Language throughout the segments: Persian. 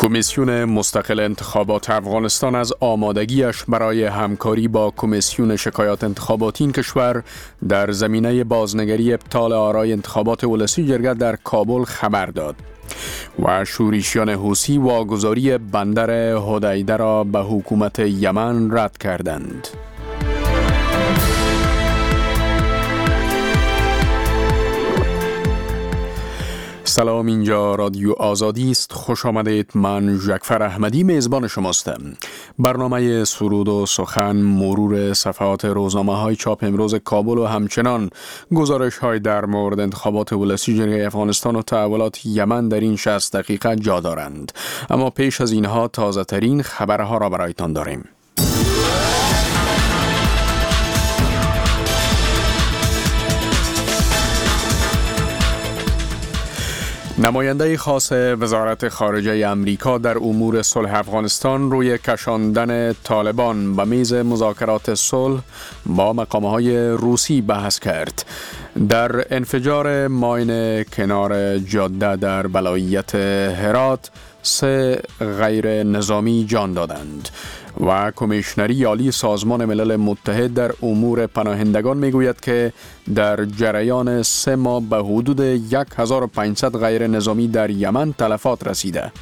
کمیسیون مستقل انتخابات افغانستان از آمادگیش برای همکاری با کمیسیون شکایات انتخاباتی این کشور در زمینه بازنگری ابطال آرای انتخابات ولسی جرگه در کابل خبر داد و شورشیان حوثی واگذاری بندر حدیده را به حکومت یمن رد کردند. سلام، اینجا رادیو آزادی است. خوش آمدید. من جعفر احمدی میزبان شماستم. برنامه سرود و سخن، مرور صفحات روزنامه های چاپ امروز کابل و همچنان گزارش های در مورد انتخابات ولسی جمهوری افغانستان و تحولات یمن در این 60 دقیقه جا دارند. اما پیش از اینها تازه ترین خبرها را برایتان داریم. نماینده خاص وزارت خارجه امریکا در امور صلح افغانستان روی کشاندن طالبان به میز مذاکرات صلح با مقام‌های روسی بحث کرد. در انفجار ماین کنار جاده در ولایت هرات 3 غیر نظامی جان دادند و کمیشنری عالی سازمان ملل متحد در امور پناهندگان میگوید که در جریان 3 ماه به حدود 1500 غیر نظامی در یمن تلفات رسیده.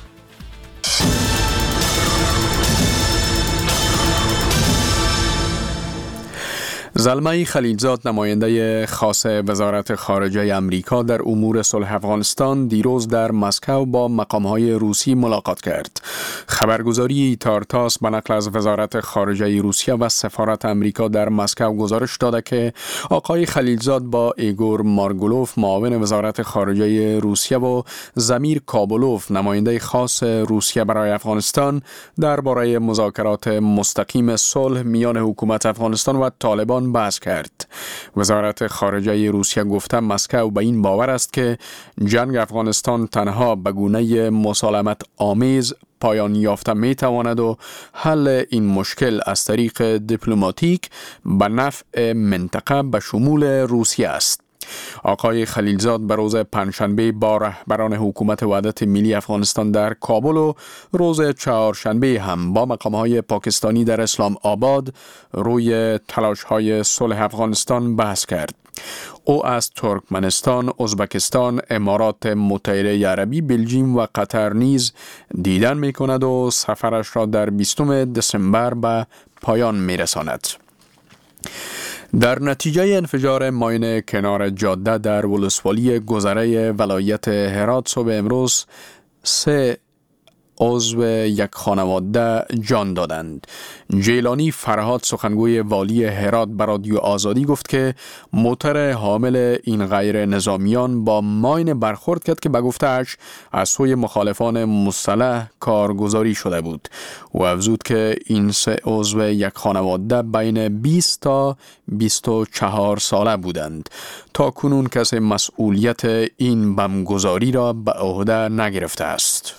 زلمه خلیلزاد، نماینده خاص وزارت خارجه امریکا در امور صلح افغانستان، دیروز در مسکو با مقام‌های روسی ملاقات کرد. خبرگزاری تارتاس به نقل از وزارت خارجه روسیه و سفارت امریکا در مسکو گزارش داده که آقای خلیلزاد با ایگور مارگولوف، معاون وزارت خارجه روسیه، و زمیر کابولوف، نماینده خاص روسیه برای افغانستان، درباره مذاکرات مستقیم صلح میان حکومت افغانستان و طالبان بحث کرد. وزارت خارجه روسیه گفته مسکو به این باور است که جنگ افغانستان تنها به گونه مسالمت آمیز پایان یافته می تواند و حل این مشکل از طریق دیپلماتیک به نفع منطقه به شمول روسیه است. آقای خلیلزاد به روز پنجشنبه با رهبران حکومت وحدت ملی افغانستان در کابل و روز چهارشنبه هم با مقام‌های پاکستانی در اسلام آباد روی تلاش‌های صلح افغانستان بحث کرد. او از ترکمنستان، ازبکستان، امارات متحده عربی، بلژیم و قطر نیز دیدن می‌کند و سفرش را در 20 دسامبر به پایان می‌رساند. در نتیجه انفجار ماین کنار جاده در ولسوالی گذره ولایت هرات صبح امروز 3 عضو یک خانواده جان دادند. جیلانی فرهاد، سخنگوی والی هرات، به رادیو آزادی گفت که موتر حامل این غیر نظامیان با ماین برخورد کرد که به گفته‌اش از سوی مخالفان مسلح کارگزاری شده بود و افزود که این 3 عضو یک خانواده بین 20 تا 24 ساله بودند. تا کنون کسی مسئولیت این بمبگذاری را به عهده نگرفته است.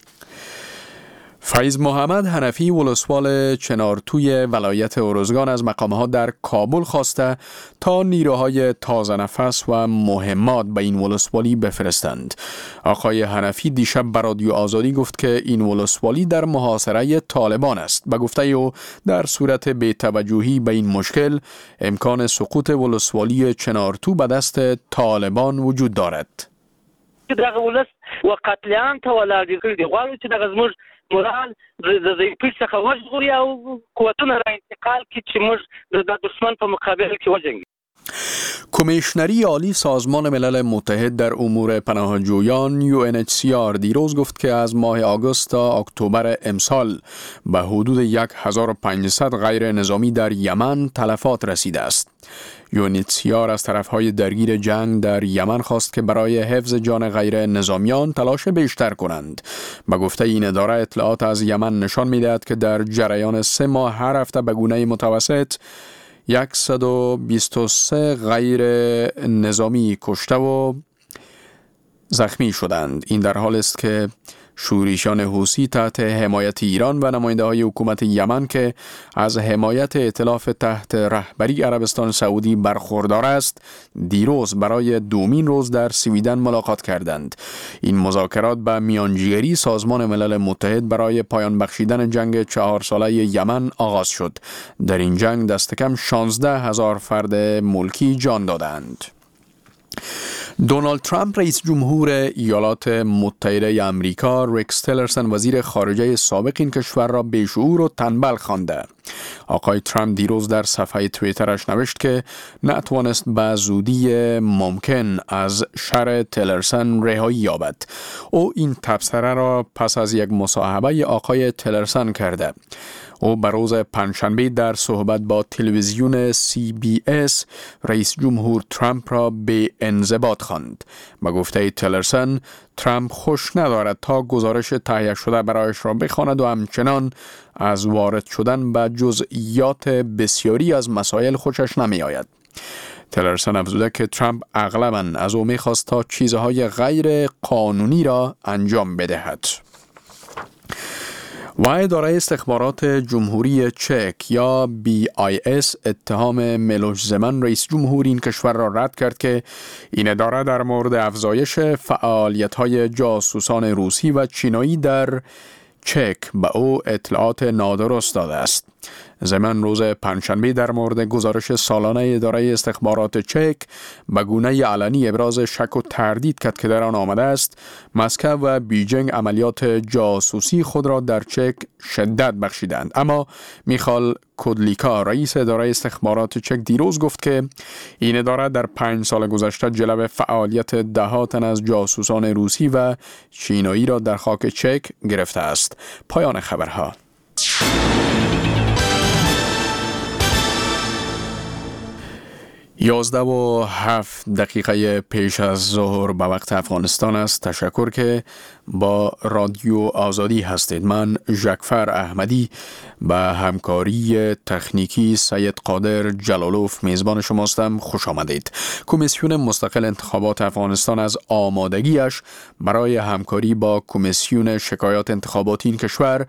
فیض محمد حنفی، ولسوال چنارتوی ولایت ارزگان، از مقام‌ها در کابل خواسته تا نیروهای تازه نفس و مهمات به این ولسوالی بفرستند. آقای حنفی دیشب به رادیو آزادی گفت که این ولسوالی در محاصره طالبان است. به گفته او در صورت بی‌توجهی به این مشکل امکان سقوط ولسوالی چنارتو به دست طالبان وجود دارد. دغه ولس و قتلیان ته ولاړ دي غواړي چې دغه زموږ مورال د ضعیفۍ څخه وژغوري او قوتونه را انتقال کړي چې موږ د دشمن په مقابل کې وجنګو. کمیشنری عالی سازمان ملل متحد در امور پناهجویان UNHCR دیروز گفت که از ماه آگوست تا اکتبر امسال به حدود 1500 غیر نظامی در یمن تلفات رسیده است. UNHCR از طرفهای درگیر جنگ در یمن خواست که برای حفظ جان غیر نظامیان تلاش بیشتر کنند. به گفته این اداره، اطلاعات از یمن نشان می‌دهد که در جریان 3 ماه هر هفته به گونه متوسط 123 غیر نظامی کشته و زخمی شدند. این در حال است که شورشیان حوثی تحت حمایت ایران و نماینده‌های حکومت یمن که از حمایت ائتلاف تحت رهبری عربستان سعودی برخوردار است، دیروز برای دومین روز در سویدن ملاقات کردند. این مذاکرات به میانجیگری سازمان ملل متحد برای پایان بخشیدن جنگ 4 ساله یمن آغاز شد. در این جنگ دست کم 16,000 فرد ملکی جان دادند. دونالد ترامپ رئیس جمهور ایالات متحده آمریکا ریکس تیلرسن وزیر خارجه سابق این کشور را بیشعور و تنبل خوانده. آقای ترامپ دیروز در صفحه توییترش نوشت که نتوانست به زودی ممکن از شر تیلرسن رهایی یابد. او این تبصره را پس از یک مصاحبه آقای تیلرسن کرده. او به روز پنجشنبه در صحبت با تلویزیون CBS رئیس جمهور ترامپ را به انضباط خواند. به گفته تیلرسن، ترامپ خوش ندارد تا گزارش تهیه شده برایش را بخواند و همچنان از وارد شدن به جزئیات بسیاری از مسائل خوشش نمی آید. تیلرسن افزوده که ترامپ اغلباً از او می‌خواست تا چیزهای غیر قانونی را انجام بدهد. و اداره استخبارات جمهوری چک یا BIS اتهام میلوش زمن رئیس جمهور این کشور را رد کرد که این اداره در مورد افزایش فعالیت‌های جاسوسان روسی و چینایی در چک به او اطلاعات نادرست داده است. زمن روز پنجشنبه در مورد گزارش سالانه اداره استخبارات چک به گونه علنی ابراز شک و تردید کرد که در آن آمده است مسکو و بیجینگ عملیات جاسوسی خود را در چک شدت بخشیدند. اما میخال کودلیکا رئیس اداره استخبارات چک دیروز گفت که این اداره در 5 سال گذشته جلب فعالیت ده‌ها تن از جاسوسان روسی و چینایی را در خاک چک گرفته است. پایان خبرها. 11:07 پیش از ظهر به وقت افغانستان است. تشکر که با رادیو آزادی هستید. من ژکفر احمدی به همکاری تکنیکی سید قادر جلالوف میزبان شماستم. خوش آمدید. کمیسیون مستقل انتخابات افغانستان از آمادگیش برای همکاری با کمیسیون شکایات انتخاباتی این کشور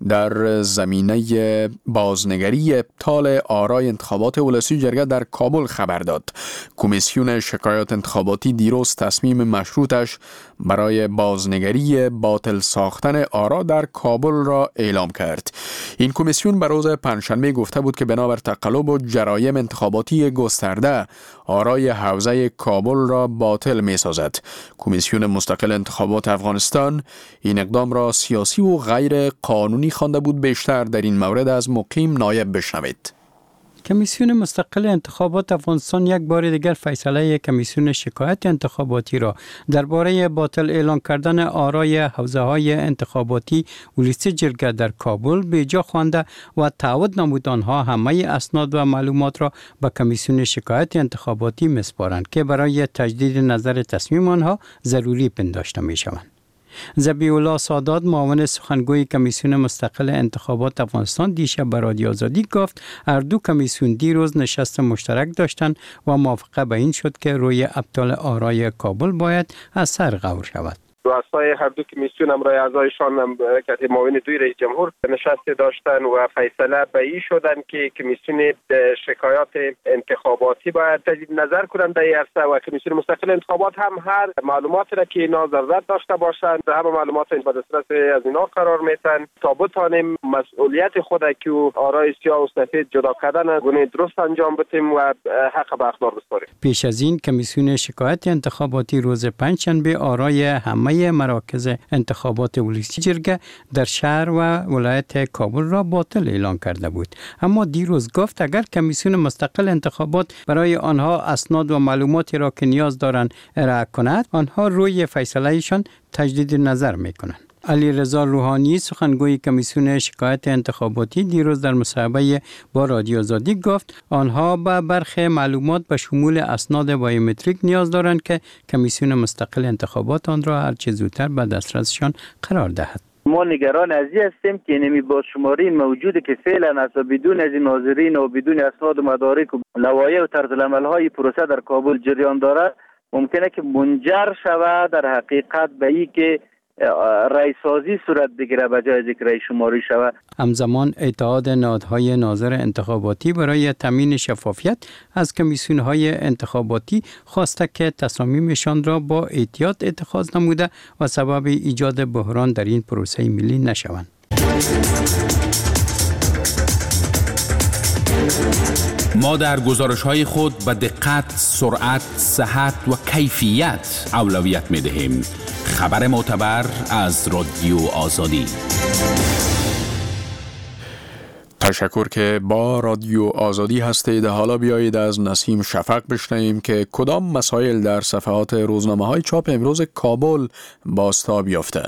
در زمینه بازنگری ابطال آرای انتخابات ولسی جرگه در کابل خبر داد. کمیسیون شکایات انتخاباتی دیروز تصمیم مشروطش برای بازنگری باطل ساختن آرا در کابل را اعلام کرد. این کمیسیون به روز پنجشنبه گفته بود که بنابر تقلب و جرایم انتخاباتی گسترده آرای حوزه کابل را باطل می سازد. کمیسیون مستقل انتخابات افغانستان این اقدام را سیاسی و غیر قانونی خوانده بود. بیشتر در این مورد از مقیم نایب بشنوید. کمیسیون مستقل انتخابات افغانستان یک بار دیگر فیصله کمیسیون شکایت انتخاباتی را درباره باطل اعلان کردن آرای حوزه‌های انتخاباتی ولسی جرگه در کابل به جا خوانده و تعهد نمود آنها همه اسناد و معلومات را به کمیسیون شکایت انتخاباتی می‌سپارند که برای تجدید نظر تصمیم آنها ضروری پنداشته می‌شوند. ذبیح الله سادات معاون سخنگوی کمیسیون مستقل انتخابات افغانستان دیشب به رادیو آزادی گفت هر دو کمیسیون دیروز نشست مشترک داشتند و موافقه به این شد که روی ابطال آرای کابل باید از سر غور شود. رؤسای هر دو کمیسیون همراه اعضایشان که معاون دوی رئیس جمهور نشست داشتن و فیصله به این شدن که کمیسیون شکایات انتخاباتی باید تجدید نظر کنند در این عرصه و کمیسیون مستقل انتخابات هم هر معلوماتی را که اینا ضرورت داشته باشند همه معلومات به دسترس از اینا قرار میتن تا بتانیم مسئولیت خود که آرای سیاه و سفید جدا کردن گونه درست انجام بدیم و حق به اقدار بسپاریم. پیش از این کمیسیون شکایت انتخاباتی روز پنجشنبه آرای همه مراکز انتخابات ولسی جرگه در شهر و ولایت کابل را باطل اعلان کرده بود. اما دیروز گفت اگر کمیسیون مستقل انتخابات برای آنها اسناد و معلوماتی را که نیاز دارند ارائه کند، آنها روی فیصلهشان تجدید نظر میکنند. علی رضا روحانی سخنگوی کمیسیون شکایت انتخاباتی دیروز در مصاحبه با رادیو آزادی گفت آنها به برخی معلومات به شمول اسناد بایومتریک نیاز دارند که کمیسیون مستقل انتخابات آن را هر چه زودتر به دسترسشان قرار دهد. ما نگران از این هستیم که نمی بازشماری موجوده که فعلا از بدون از ناظرین و بدون اسناد و مدارک و لوایح و طرز العمل‌های پروسه در کابل جریان دارد ممکنه که منجر شود در حقیقت به این که رایسازی صورت بگیره به جای ذکر رای شماری شود. همزمان اتحاد نهادهای ناظر انتخاباتی برای تامین شفافیت از کمیسیون‌های انتخاباتی خواسته که تصامیمشان را با احتیاط اتخاذ نموده و سبب ایجاد بحران در این پروسه ملی نشوند. ما در گزارش‌های خود به دقت، سرعت، صحت و کیفیت اولویت می‌دهیم. خبر معتبر از رادیو آزادی. تشکر که با رادیو آزادی هستید. حالا بیایید از نسیم شفق بشنویم که کدام مسائل در صفحات روزنامه‌های چاپ امروز کابل بازتاب یافته.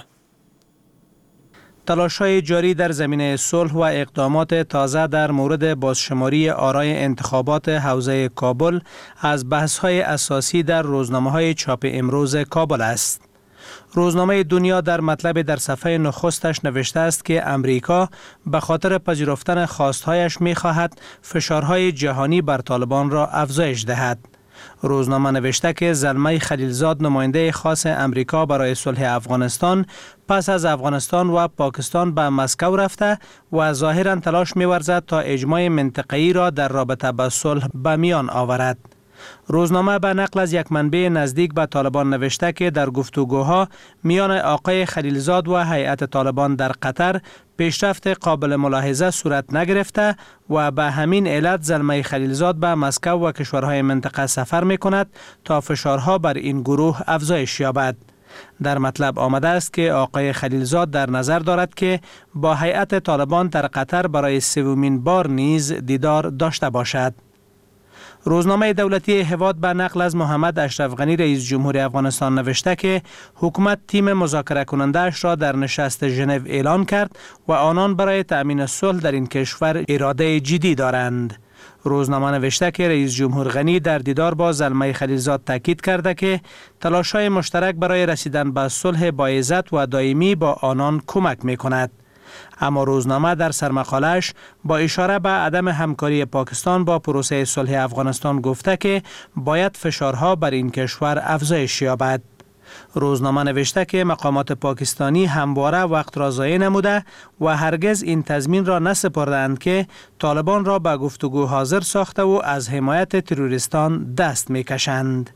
تلاش‌های جاری در زمینه صلح و اقدامات تازه در مورد بازشماری آرای انتخابات حوزه کابل از بحث‌های اساسی در روزنامه‌های چاپ امروز کابل است. روزنامه دنیا در مطلب در صفحه نخستش نوشته است که امریکا به خاطر پذیرفتن خواستهایش می‌خواهد فشارهای جهانی بر طالبان را افزایش دهد. روزنامه نوشته که زلمه خلیلزاد نماینده خاص امریکا برای صلح افغانستان پس از افغانستان و پاکستان به مسکو رفته و ظاهراً تلاش می‌ورزد تا اجماع منطقه‌ای را در رابطه با صلح به میان آورد. روزنامه به نقل از یک منبع نزدیک به طالبان نوشته که در گفتگوها میان آقای خلیلزاد و هیئت طالبان در قطر پیشرفت قابل ملاحظه صورت نگرفته و به همین علت زلمه خلیلزاد به مسکو و کشورهای منطقه سفر می کند تا فشارها بر این گروه افزایش یابد. در مطلب آمده است که آقای خلیلزاد در نظر دارد که با هیئت طالبان در قطر برای سومین بار نیز دیدار داشته باشد. روزنامه دولتی هواد به نقل از محمد اشرف غنی رئیس جمهور افغانستان نوشته که حکومت تیم مذاکره کننده اش را در نشست ژنو اعلان کرد و آنان برای تأمین صلح در این کشور اراده جدی دارند. روزنامه نوشته که رئیس جمهور غنی در دیدار با زلمه خلیلزاد تاکید کرده که تلاش‌های مشترک برای رسیدن به صلح باعزت و دائمی با آنان کمک می‌کند. اما روزنامه در سرمقاله‌اش با اشاره به عدم همکاری پاکستان با پروسه صلح افغانستان گفته که باید فشارها بر این کشور افزایش یابد. روزنامه نوشته که مقامات پاکستانی همواره وقت را ضایع نموده و هرگز این تضمین را نسپردند که طالبان را به گفتگو حاضر ساخته و از حمایت تروریستان دست می‌کشند.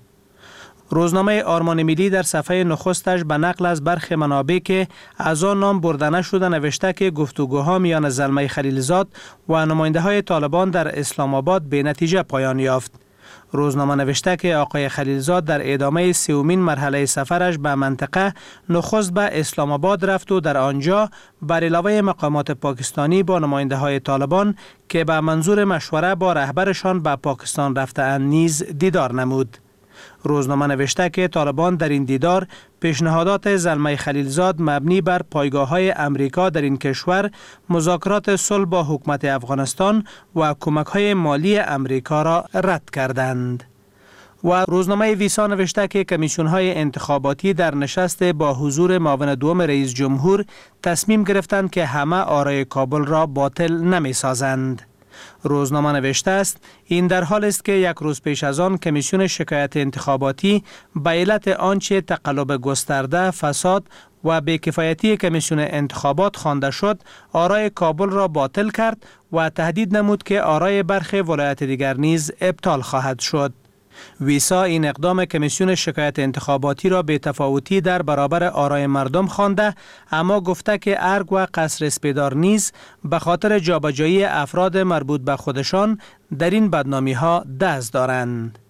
روزنامه آرمان ملی در صفحه نخستش به نقل از برخی منابع که از آن نام برده نشده نوشته که گفتگوها میان زلمه خلیلزاد و نماینده های طالبان در اسلام آباد به نتیجه پایان یافت. روزنامه نوشته که آقای خلیلزاد در ادامه سومین مرحله سفرش به منطقه نخست به اسلام آباد رفت و در آنجا بر علاوه مقامات پاکستانی با نماینده های طالبان که به منظور مشوره با رهبرشان به پاکستان رفته‌اند نیز دیدار نمود. روزنامه نوشته که طالبان در این دیدار پیشنهادات زلمه خلیلزاد مبنی بر پایگاه‌های امریکا در این کشور، مذاکرات صلح با حکومت افغانستان و کمک‌های مالی امریکا را رد کردند. و روزنامه ویسا نوشته که کمیسیون‌های انتخاباتی در نشست با حضور معاون دوم رئیس جمهور تصمیم گرفتند که همه آرای کابل را باطل نمی‌سازند. روزنامه نوشته است این در حال است که یک روز پیش از آن کمیسیون شکایت انتخاباتی به علت آنچه تقلب گسترده، فساد و بی‌کفایتی کمیسیون انتخابات خوانده شد آرای کابل را باطل کرد و تهدید نمود که آرای برخی ولایت دیگر نیز ابطال خواهد شد. ویسا این اقدام کمیسیون شکایت انتخاباتی را بی‌تفاوتی در برابر آرای مردم خوانده، اما گفته که ارگ و قصر اسپیدار نیز به خاطر جابجایی افراد مربوط به خودشان در این بدنامی‌ها دست دارند.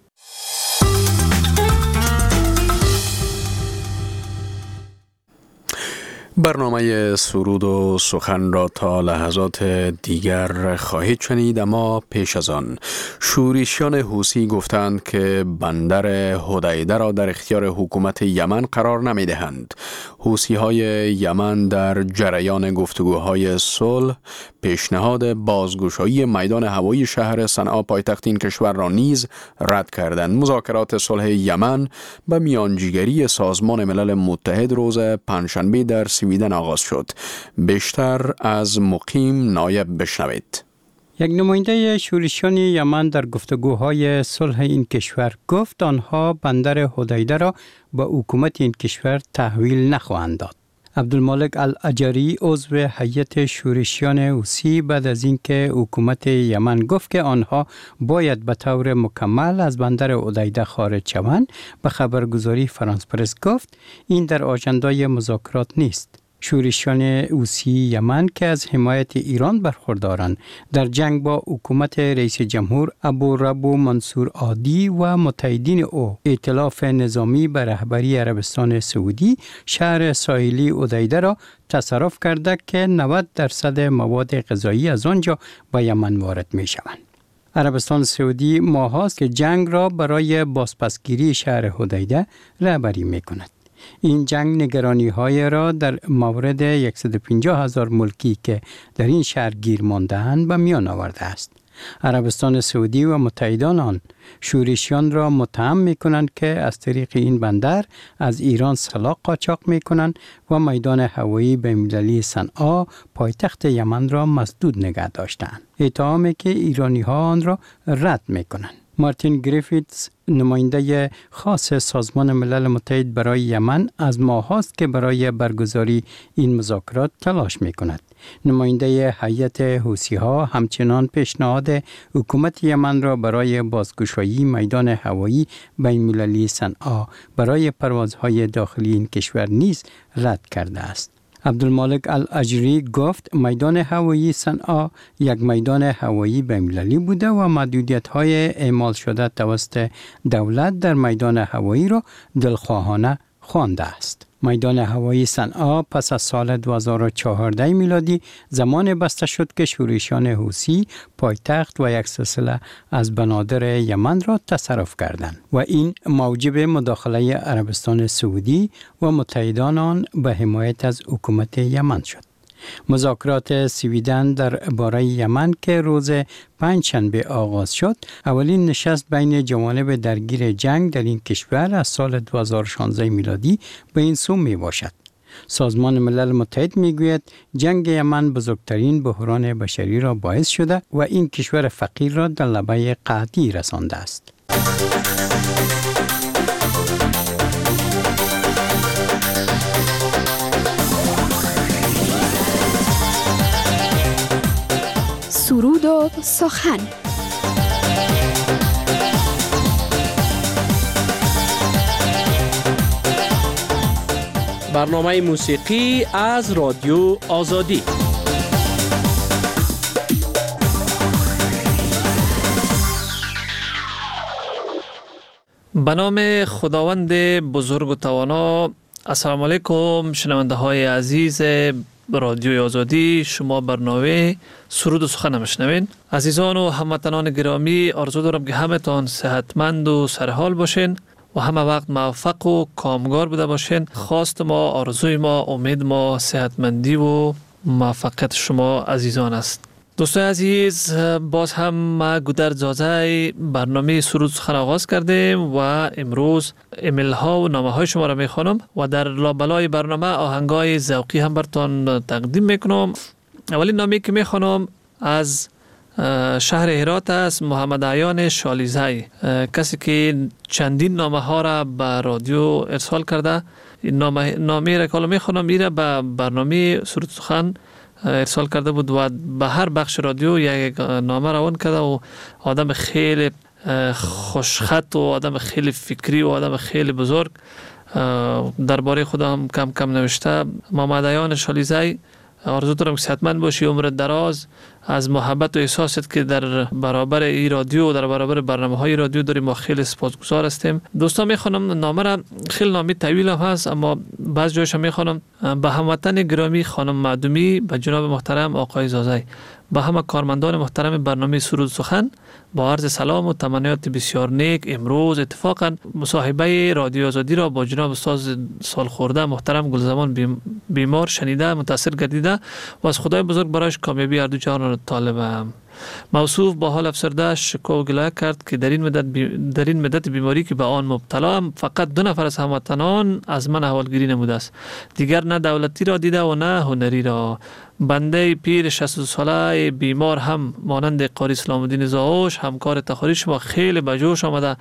برنامه سرود و سخن را تا لحظات دیگر خواهید شنید، اما پیش از آن شورشیان حوثی گفتند که بندر حدیده را در اختیار حکومت یمن قرار نمی دهند. حوثی های یمن در جریان گفتگوهای صلح پیشنهاد بازگشایی میدان هوایی شهر صنعا پایتخت این کشور را نیز رد کردند. مذاکرات صلح یمن به میانجیگری سازمان ملل متحد روز پنجشنبه در سویدن آغاز شد. بیشتر از مقیم نایب بشنوید. یک نماینده شورشیان یمن در گفتگوهای صلح این کشور گفت آنها بندر حدیده را به حکومت این کشور تحویل نخواهند داد. عبدالمالک الاجری عضو هیئت شورشیان حوثی بعد از اینکه حکومت یمن گفت که آنها باید به طور مکمل از بندر حدیده خارج شوند، به خبرگزاری فرانس پرس گفت این در آژندای مذاکرات نیست. شورشیان حوثی یمن که از حمایت ایران برخوردارند در جنگ با حکومت رئیس جمهور ابوربو منصور هادی و متحدین او ائتلاف نظامی به رهبری عربستان سعودی شهر ساحلی حدیده را تصرف کرده که 90% مواد غذایی از آنجا به یمن وارد می شوند. عربستان سعودی ماهاست که جنگ را برای بازپسگیری شهر حدیده رهبری می کند. این جنگ نگرانی‌های را در مورد 150,000 ملکی که در این شهر گیر مانده‌اند به میان آورده است. عربستان سعودی و متحدان آن شورشیان را متهم می‌کنند که از طریق این بندر از ایران سلاح قاچاق می‌کنند و میدان هوایی بین‌المللی صنعا پایتخت یمن را مسدود نگه داشتند. اتهامی که ایرانی‌ها آن را رد می‌کنند. مارتین گریفیتس نماینده خاص سازمان ملل متحد برای یمن از ماهاست که برای برگزاری این مذاکرات تلاش می‌کند. نماینده هیئت حوثی‌ها همچنان پیشنهاد حکومت یمن را برای بازگشایی میدان هوایی بین‌المللی صنعا برای پروازهای داخلی این کشور نیز رد کرده است. عبدالمالک الاجری گفت میدان هوایی صنعا یک میدان هوایی بین‌المللی بوده و محدودیت‌های اعمال شده توسط دولت در میدان هوایی را دلخواهانه خوانده است. میدان هوایی صنعا پس از سال 2014 میلادی زمان بسته شد که شورشیان حوثی پایتخت و یک سلسله از بنادر یمن را تصرف کردند و این موجب مداخله عربستان سعودی و متحدان آن به حمایت از حکومت یمن شد. مذاکرات سویدن در باره یمن که روز پنجشنبه آغاز شد، اولین نشست بین جوانب درگیر جنگ در این کشور از سال 2016 میلادی به این سو می باشد. سازمان ملل متحد می گوید جنگ یمن بزرگترین بحران بشری را باعث شده و این کشور فقیر را در لبه قحطی رسانده است. سرود و سخن. برنامه موسیقی از رادیو آزادی. به نام خداوند بزرگ و توانا. السلام علیکم شنونده های عزیز رادیو آزادی، شما برنامه سرود و سخن میشنوین. عزیزان و هموطنان گرامی، آرزو دارم که همتان صحتمند و سرحال باشین و همه وقت موفق و کامگار بوده باشین. خواست ما، آرزوی ما، امید ما صحتمندی و موفقیت شما عزیزان است. دوستان عزیز، باز هم ما گودرد زاده برنامه سرود سخن آغاز کردیم و امروز ایمیل ها و نامه های شما را میخوانم و در لابلای برنامه آهنگای ذوقی هم براتون تقدیم میکنم. اولین نامه که میخوانم از شهر هرات است، محمد عیان شالیزی، کسی که چندین نامه ها را به رادیو ارسال کرده. این نامه را که میخوانم میره به برنامه سرود سخن ارسال کرده بود و به هر بخش رادیو یک نامه روان کرده و آدم خیلی خوشخط و آدم خیلی فکری و آدم خیلی بزرگ درباره خدا هم کم کم نوشته. محمد عیان شالیزی، آرزو دارم که صحتمند باشی، عمر دراز، از محبت و احساست که در برابر این رادیو و در برابر برنامه‌های رادیو داریم ما خیلی سپاسگزار هستیم. دوستان میخوانم نامه را، خیلی نامه طویل هم هست اما بعض جایش هم میخوانم. به هموطن گرامی خانم معدومی، به جناب محترم آقای زازی، به همه کارمندان محترم برنامه سرود سخن با عرض سلام و تمنیات بسیار نیک. امروز اتفاقا مصاحبه رادیو آزادی را با جناب استاد سالخورده محترم گلزمان بیمار شنیده متاثر گردیده و از خدای بزرگ برایش کامیابی هر دو جهان را طالبم. موصوف با حال افسرده شکوه و گله کرد که در این مدت بیماری که به آن مبتلا هم فقط 2 نفر از هموطنان از من احوالگیری نموده است. دیگر نه دولتی را دیده و نه هنری را. بنده پیر 62 ساله بیمار هم مانند قاری اسلام الدین زاوش همکار تخاری شما خیلی به جوش آمده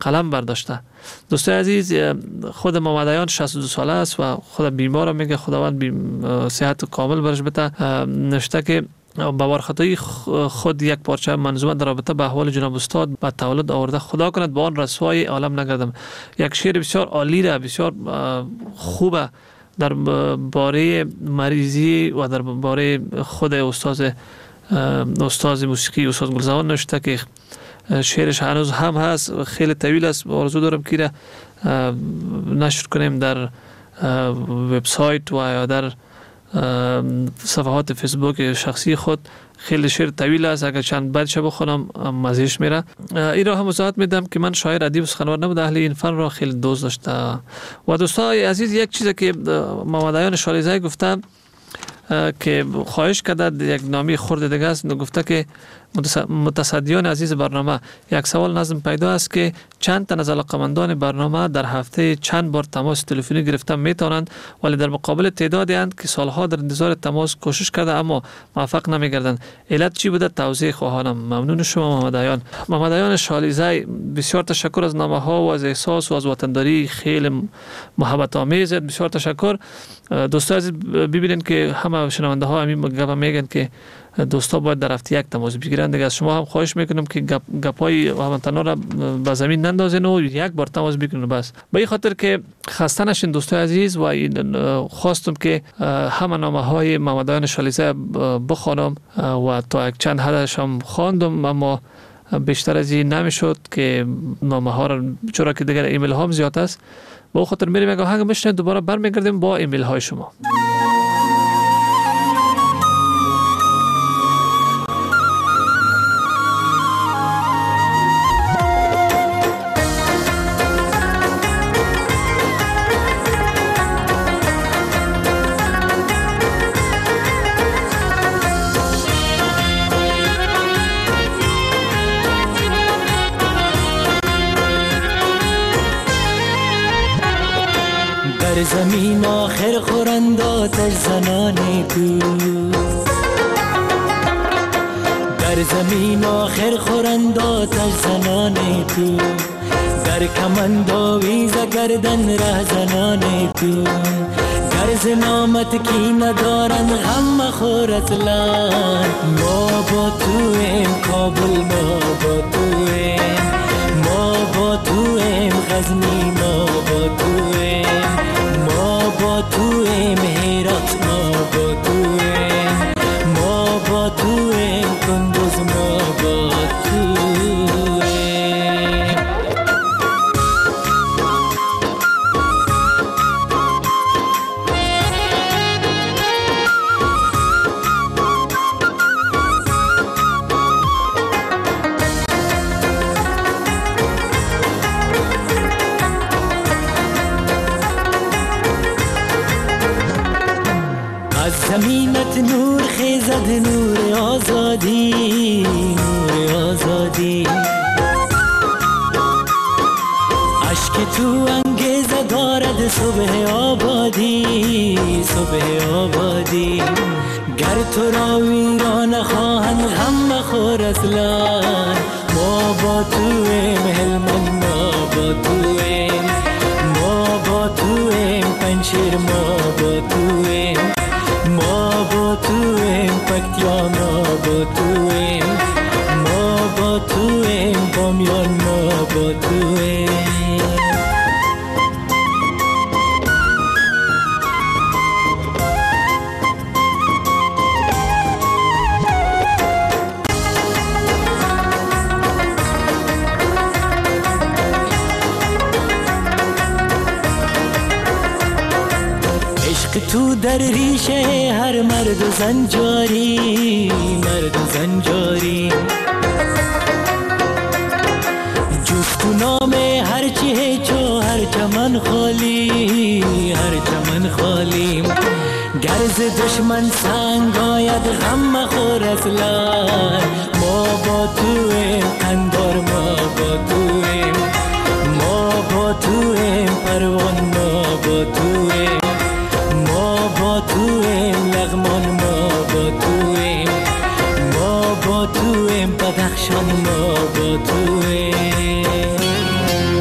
قلم برداشته. دوستای عزیز، خود محمدیان 62 ساله است و خود بیمار میگه خداوند صحت کامل برش بده. نوشته که با وارخطایی خود یک پارچه منظومه در رابطه به احوال جناب استاد به تولد آورده. خدا کند با آن رسوای عالم نگردم. یک شعر بسیار عالی را، بسیار خوبه در باره مریضی و در باره خود استاد موسیقی استاد گلزمان نوشته که شعرش هنوز هم هست، خیلی طویل است. آرزو دارم که نشر کنیم در وبسایت و یا در صفحات فیسبوک شخصی خود. خیلی شعر طویل است، اگر چند بیت بخونم مزهش میره. این را هم وضاحت میدم که من شاعر، ادیب و سخنور نبوده، اهل این فن را خیلی دوست داشته. و دوستای عزیز، یک چیزی که محمدیان شالیزایی گفته که خواهش کرده، یک نامی خورد دیگه است، گفته که متصدیان عزیز برنامه، یک سوال نظم پیدا است که چند تن از علاقمندان برنامه در هفته چند بار تماس تلفنی گرفتن میتونند، ولی در مقابل تعدادی اند که سالها در انتظار تماس کوشش کرده اما موفق نمیگردند. علت چی بوده؟ توضیح خواهانم. ممنون شما محمدیان شالیزای. بسیار تشکر از نامه ها و از احساس و از وطنداری خیلی محبت آمیز. بسیار تشکر. دوستان عزیز، ببینید که همه شنونده ها همین گپ میگن که دوستا باید در هفته یک تماس بگیرند. دیگه از شما هم خواهش میکنم که گپای هموطنا را به زمین نندازین و یک بار تماس بگیرین بس. به این خاطر که خسته نشین دوستای عزیز، و خواستم که همه نامه های محمدیان شالیزای بخوانم و تا یک چند حدش هم خواندم، اما بیشتر از این نمیشد که نامه ها را، چرا که دیگر ایمیل ها هم زیاد است. به خاطر میریم یک آهنگ بشنویم، دوباره برمیگردیم با ایمیل های شما. در زمین آخر خورند آتش زنان تو، در زمین آخر خورند آتش زنان تو، در کمند آویز گردن ره زنان تو، گرز نامت کی ندارن غم مخور اصلا. ما با تو ایم کابل، ما با تو ایم، ما با تو ایم غزنی، ما با تو ایم، ما با تو ایم هرات، ما با تو ایم، ما با تو ایم کندوز، ما با تو زمینت نور خیزد، نور آزادی، نور آزادی. عشق تو انگیزه دارد صبح آبادی، صبح آبادی. گر تو را ویران خواهند غم مخور اصلا. ما با تو ایم هلمند، ما با تو ایم، ما با تو ایم پنشیر، ما با تو ایم، ما با تو ایم پکتیا، ما با تو ایم، ما با تو ایم بامیان، ما با تو ایم. تو در ریشه هر مرد و زن جاری، مرد و زن جاری. جفت و نام هر چی هیچو هر چمن خالی، هر چمن خالی. گرز دشمن سنگ آید غم مخور اصلا. ما با تو ایم قندار، ما با تو ایم، ما با تو ایم پروان، ما با تو ایم، ما با تو ایم لغمان، ما با تو ایم، ما با تو ایم بدخشان، ما با تو ایم.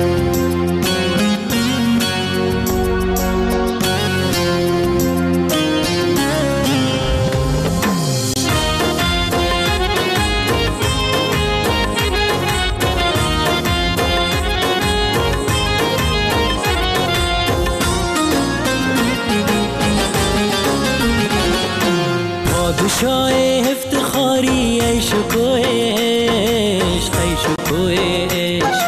شکوه عشق ای شکوه عشق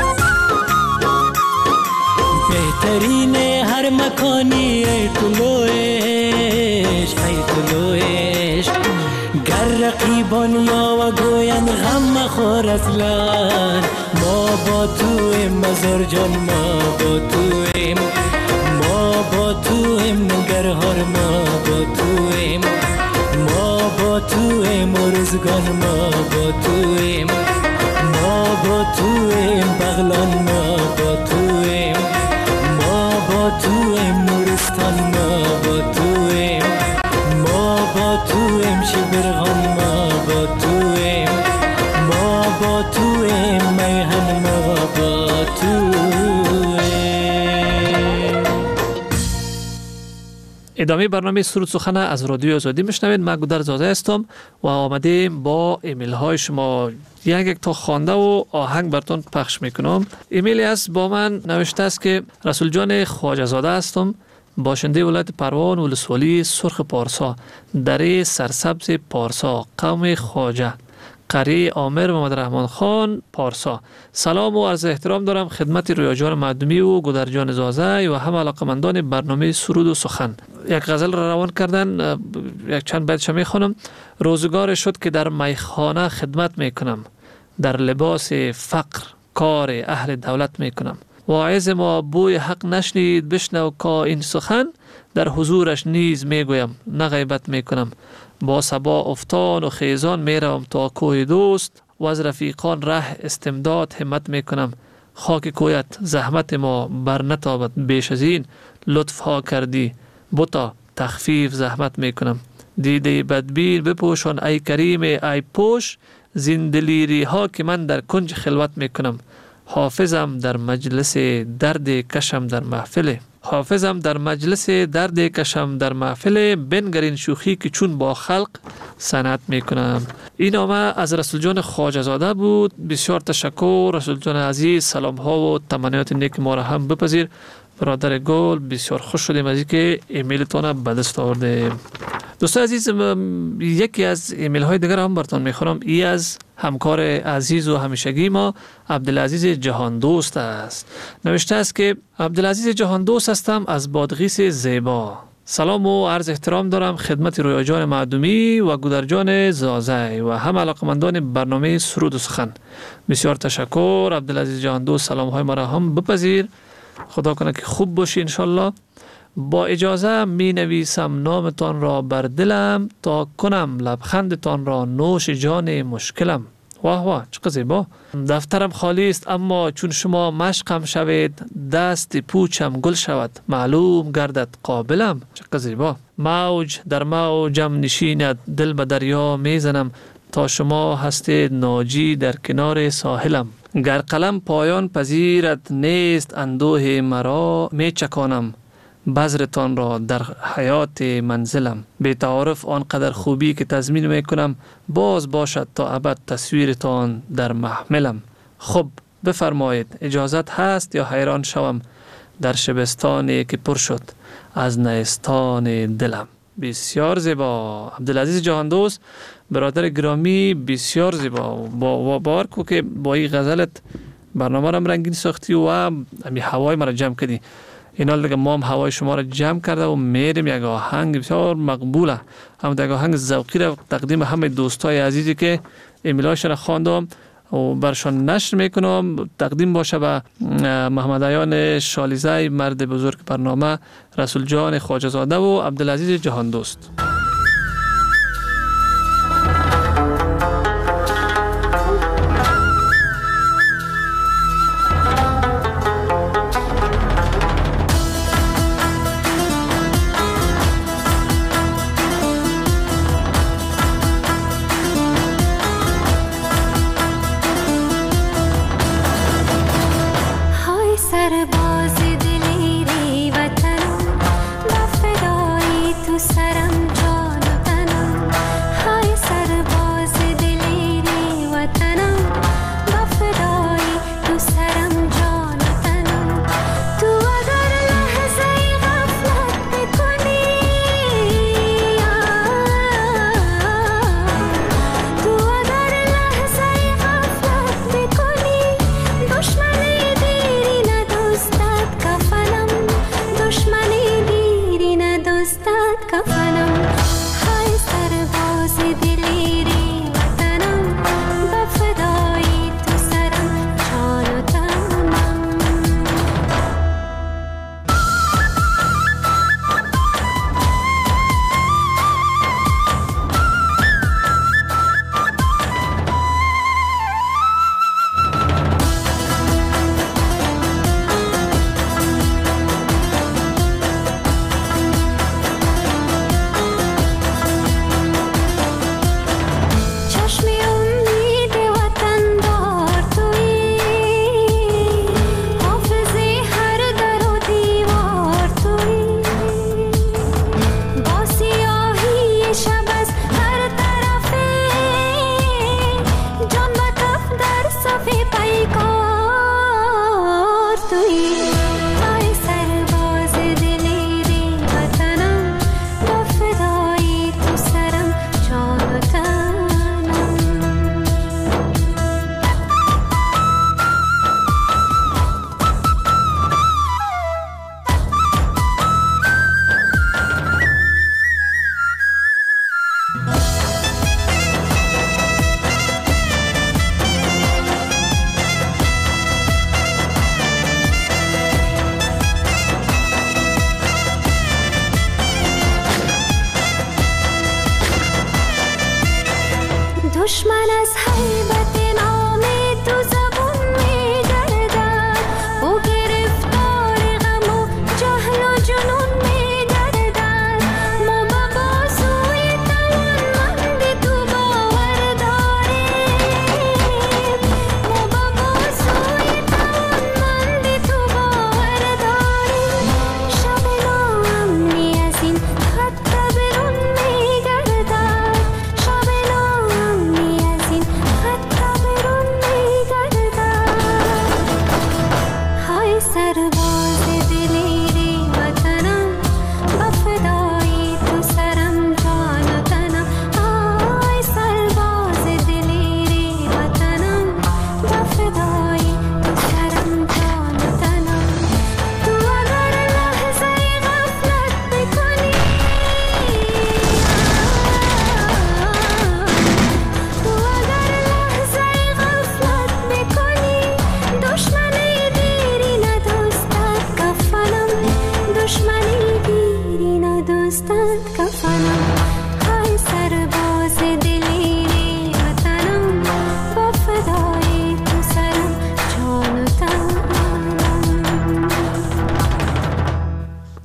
بهترین هر مکانی ای طلوع عشق ای طلوع عشق گر رقیبان یا و گویند غم مخور اصلا ما با تویم مزار جان ما با تویم ما با تویم نگرهار ما با تویم ما با تویم روزگان ما با تویم ما با تویم بغلان ما با تویم ما با تویم نورستان ما با تویم ما با تویم شبرغان ما با تویم ما با تویم میهن ما با تویم. ادامه برنامه سرود سخن از رادیو آزادی میشنوید. من گودر زاده هستم و آمدیم با ایمیل های شما یک تا خوانده و آهنگ براتون پخش میکنم. ایمیلی است با من نوشته است که رسول جان خواجه زاده هستم، باشنده ولایت پروان ولسوالی سرخ پارسا، دره سرسبز پارسا، قوم خواجه، قریه عامر محمد رحمان خان پارسا. سلام و عرض احترام دارم خدمت رویا جان معدومی و گودر جان زازه و هم علاقمندان برنامه سرود و سخن. یک غزل را روان کردن، یک چند بیتش میخوانم. روزگار شد که در میخانه خدمت میکنم، در لباس فقر کار اهل دولت میکنم. واعظ ما بوی حق نشنید بشنو کا این سخن، در حضورش نیز میگویم نه غیبت میکنم. با صبا افتان و خیزان میروم تا کوه دوست، و از رفیقان ره استمداد همت میکنم. خاک کویت زحمت ما بر نتابد بیش از این، لطف ها کردی بوتا تخفیف زحمت میکنم. دیده بدبین بپوشان ای کریم ای پوش، زندلیری ها که من در کنج خلوت میکنم. حافظم در مجلس درد کشم در محفل، حافظم در مجلس درد کشم در محفل، بنگرین شوخی که چون با خلق صنعت میکنم. این نامه از رسول جان خواجه زاده بود. بسیار تشکر رسول جان عزیز، سلام ها و تمنیات نیک ما را هم بپذیر. برادر گل بسیار خوش شدیم از اینکه ایمیلتون به دست آوردیم. دوستان عزیز، یکی از ایمیل های دیگر هم براتون میخونم. ای از همکار عزیز و همیشگی ما عبدالعزیز جهان دوست است. نوشته است که عبدالعزیز جهان دوست هستم از بادغیس زیبا. سلام و عرض احترام دارم خدمت رویا جان معدومی و گودر جان زازه و هم علاقمندان برنامه سرود و سخن. بسیار تشکر عبدالعزیز جهان دوست، سلام های ما را هم بپذیر. خدا کنه که خوب باشی انشالله. با اجازه می نویسم نامتان را بر دلم، تا کنم لبخندتان را نوش جان مشکلم. واه واه چقدر زیبا. دفترم خالی است اما چون شما مشقم شوید، دست پوچم گل شود معلوم گردد قابلم. چقدر زیبا. موج در موجم نشیند دل به دریا میزنم، تا شما هستید ناجی در کنار ساحلم. گر قلم پایان پذیرت نیست اندوه مرا، می چکانم بذرتان را در حیات منزلم. به تعارف آنقدر خوبی که تضمین میکنم، باز باشد تا ابد تصویرتان در محملم. خب بفرمایید اجازت هست یا حیران شوم در شبستانی که پر شد از نیستان دلم. بسیار زیبا عبدالعزیز جهان دوست، برادر گرامی، بسیار زیبا. باور کو که با این غزلت برنامه را رنگین ساختی و امی هوای مرا جمع کردی. اینا دیگه ما هم هوای شما را جمع کرده و میریم یک آهنگ بسیار مقبوله، هم یک آهنگ ذوقی را تقدیم همه دوستای عزیزی که ایمیلاشون خواندم و برشان نشر میکنم تقدیم باشه به محمد عیان شالیزه، مرد بزرگ برنامه، رسول جان خواجه زاده و عبدالعزیز جهان دوست. سرباز دلیری وطن با فدایی تو سرم جا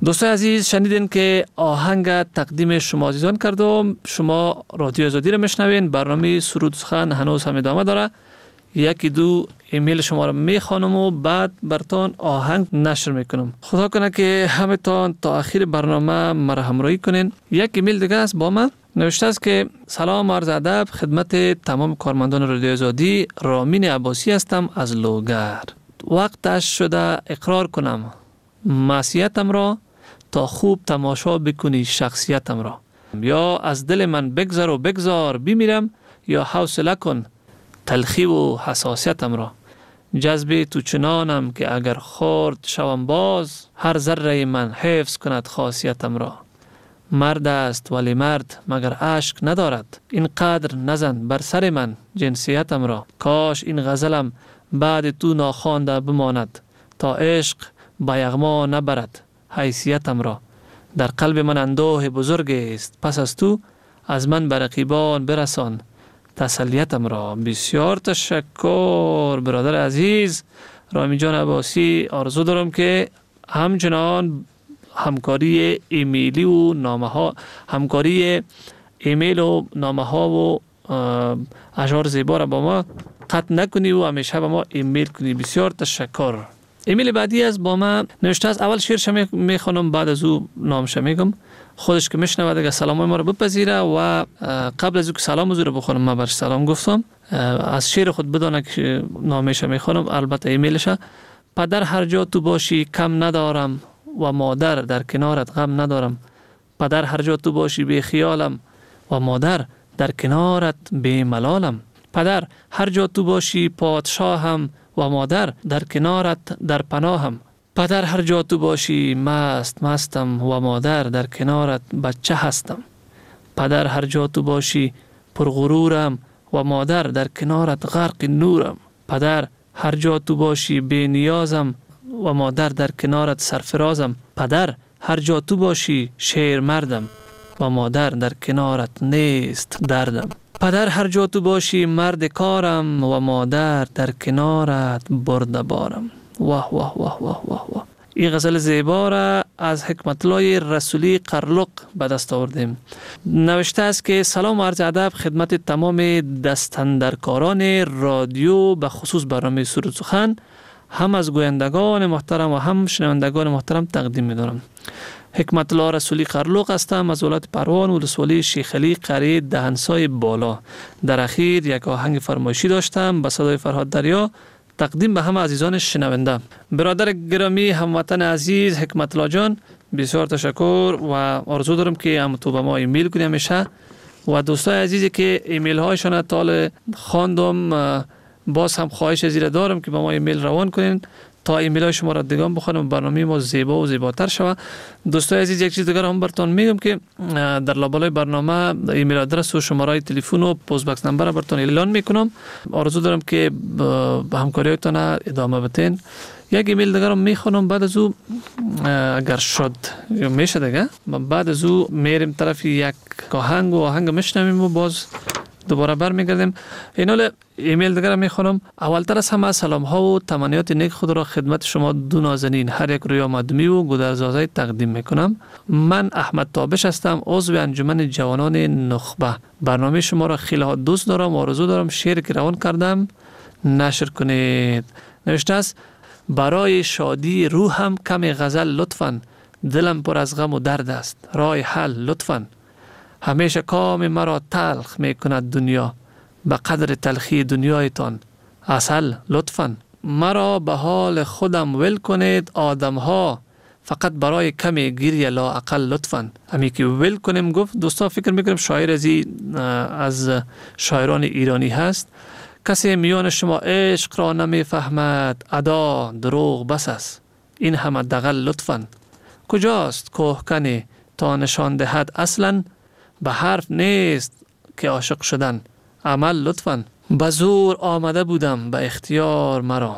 دوستان عزیز، شنیدین که آهنگ تقدیم شما عزیزان کردم. شما رادیو آزادی رو میشنوین. برنامه سرود سخن هنوز هم ادامه داره. یکی دو ایمیل شما رو میخوانم و بعد براتون آهنگ نشر میکنم. خدا کنه که همتون تا آخر برنامه مرا همراهی کنین. یک ایمیل دیگه است با من نوشته است که سلام عرض ادب خدمت تمام کارمندان رادیو آزادی. رامین عباسی هستم از لوگر. وقتش شده اقرار کنم معصیتم را تا خوب تماشا بکنی شخصیتم را. یا از دل من بگذر و بگذار بمیرم، یا حوصله کن تلخی و حساسیتم را. جذب تو چنانم که اگر خورد شوم باز، هر ذره من حفظ کند خاصیتم را. مرد است ولی مرد مگر عشق ندارد، اینقدر نزن بر سر من جنسیتم را. کاش این غزلم بعد تو ناخوانده بماند، تا عشق با یغما نبرد حیثیتم را. در قلب من اندوه بزرگ است، پس از تو از من به رقیبان برسان تسلیتم را. بسیار تشکر برادر عزیز رامین جان عباسی. آرزو دارم که همچنان همکاری ایمیلی و نامه ها، همکاری ایمیل و نامه ها و اشعار زیبا را با ما قطع نکنی و همیشه با ما ایمیل کنی. بسیار تشکر. ایمیل بعدی از با من نوشته است. اول شعرش میخوانم بعد از او نامش میگم. خودش که میشنوه دیگه سلام ما رو بپذیره و قبل از او که سلام رو بخونم من برش سلام گفتم. از شعر خود بدانه که نامش میخوانم، البته ایمیلش. پدر هر جا تو باشی کم ندارم و مادر در کنارت غم ندارم. پدر هر جا تو باشی بی خیالم و مادر در کنارت بی ملالم. پدر هر جا تو باشی پادشاهم و مادر در کنارت در پناهم. پدر هر جا تو باشی مستم و مادر در کنارت بچه هستم. پدر هر جا تو باشی پرغرورم و مادر در کنارت غرق نورم. پدر هر جا تو باشی بی نیازم و مادر در کنارت سرفرازم. پدر هر جا تو باشی شیر مردم و مادر در کنارت نیست دردم. پدر هر جا تو باشی مرد کارم و مادر در کنارت برده بارم. واه واه واه واه واه واه. این غزل زیبا را از حکمت الله رسولی قرلق به دست آوردیم. نوشته است که سلام و عرض ادب خدمت تمام دستاندرکاران رادیو، به خصوص برنامه سرود سخن، هم از گویندگان محترم و هم شنوندگان محترم تقدیم می‌دارم. حکمت الله رسولی قرلق هستم از ولایت پروان، ولسوالی شیخ علی، قریه دهنسای بالا. در اخیر یک آهنگ فرمایشی داشتم به صدای فرهاد دریا، تقدیم به همه عزیزان شنونده. برادر گرامی هموطن عزیز حکمت الله جان، بسیار تشکر و آرزو دارم که هم تو به ما ایمیل کنی همیشه. و دوستای عزیزی که ایمیل هایشان تا خواندم، باز هم خواهش زیر دارم که به ما ایمیل روان کنین تا ایمیل های شما را دیگه بخونم، برنامه ما زیبا و زیباتر شود. دوستای عزیز یک چیز دیگر هم براتون میگم که در لابلای برنامه ایمیل آدرس و شماره تلفن و پست باکس نمبر براتون اعلان میکنم. آرزو دارم که به همکاریتون ادامه بدین. یک ایمیل دیگر هم میخونم، بعد از او اگر شد یا میشه دیگه بعد از او میریم طرف یک آهنگ میشنویم و باز دوباره برمیگردیم. اینال ایمیل دیگر میخونم. اولتر از همه سلام ها و تمنیات نیک خود را خدمت شما دو نازنین هر یک رویا مدمی و گودرزازای تقدیم میکنم. من احمد تابش هستم، عضو انجمن جوانان نخبه. برنامه شما را خیلی دوست دارم و آرزو دارم شعر که روان کردم نشر کنید. نوشته است برای شادی روحم کم غزل لطفاً، دلم پر از غم و درد است رای حل لطفاً. همیشه کام مرا تلخ می کند دنیا، به قدر تلخی دنیایتان عسل لطفاً. مرا به حال خودم ول کنید آدم ها، فقط برای کمی گریه لا اقل لطفاً. همی که ول کنیم گفت دوستا فکر میکنم شاعر از شاعران ایرانی هست. کسی میان شما عشق را نمیفهمد، ادا دروغ بس است این همه دغل لطفاً. کجاست کوهکنی تا نشان دهد اصلاً، به حرف نیست که عاشق شدن عمل لطفاً. بزور آمده بودم به اختیار مرا،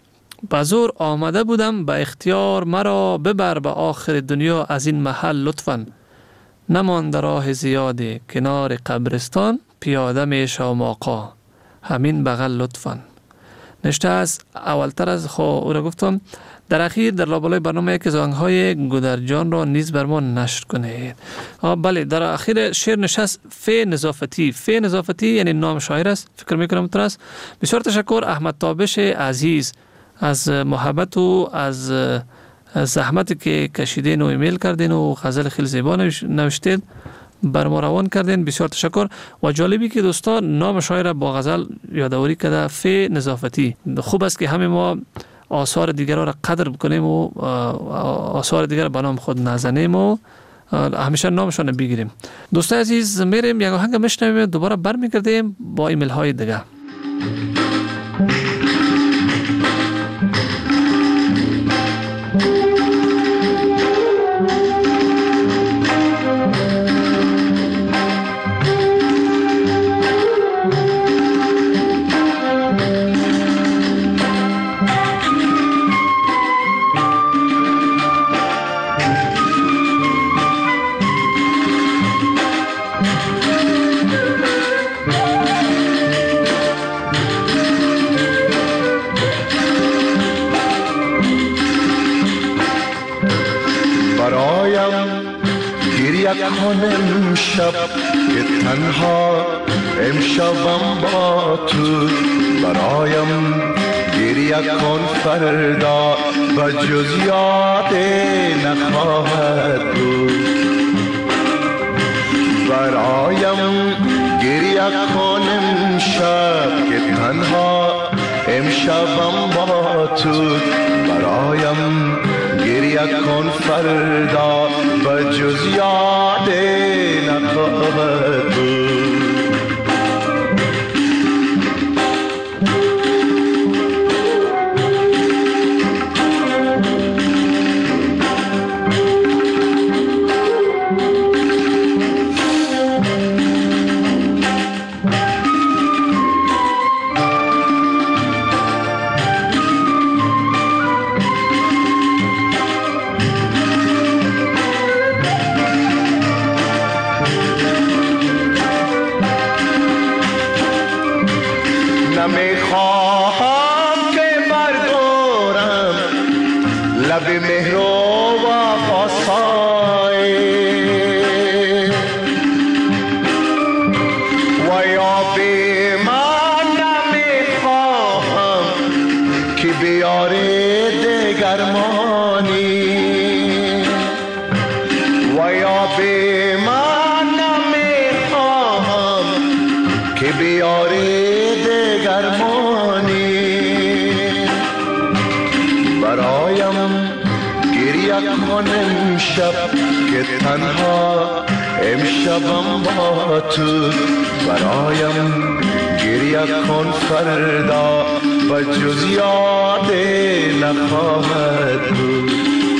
بزور آمده بودم به اختیار مرا، ببر به آخر دنیا از این محل لطفاً. نماند راه زیادی کنار قبرستان، پیاده می شوم آقا همین بغل لطفاً. نشته است. اولتر از او را گفتم در اخیر در لابلای برنامه یک زانگهای گودرجان را نیز بر ما نشر کنید. بله، در اخیر شعر نشست فی نظافتی. فی نظافتی یعنی نام شاعر است، فکر میکنم تو است. بسیار تشکر احمد تابش عزیز از محبت و از زحمتی که کشیدین و ایمیل کردین و غزل خیلی زیبا نوشتید بر ما روان کردین. بسیار تشکر. و جالبی که دوستان نام شاعر با غزل یادآوری کرده، فی نظافتی. خوب است که همه ما آثار دیگر را قدر بکنیم و آثار دیگر به نام خود نزنیم و همیشه نامشان بگیریم. دوستان عزیز، میریم یک آهنگ میشنویم، دوباره برمیگردیم با ایمیل های دیگه. کنم شب که تنها امشبم با تو، برایم گریه کن فردا و جز یاد نخواهد بود. برایم گریه کن امشب که تنها امشبم با تو، برایم گریه کن فردا و جز یاد نخواهد بود. که تنها امشبم با تو، برایم گریه کن فردا و جز یاد نخواهد بود.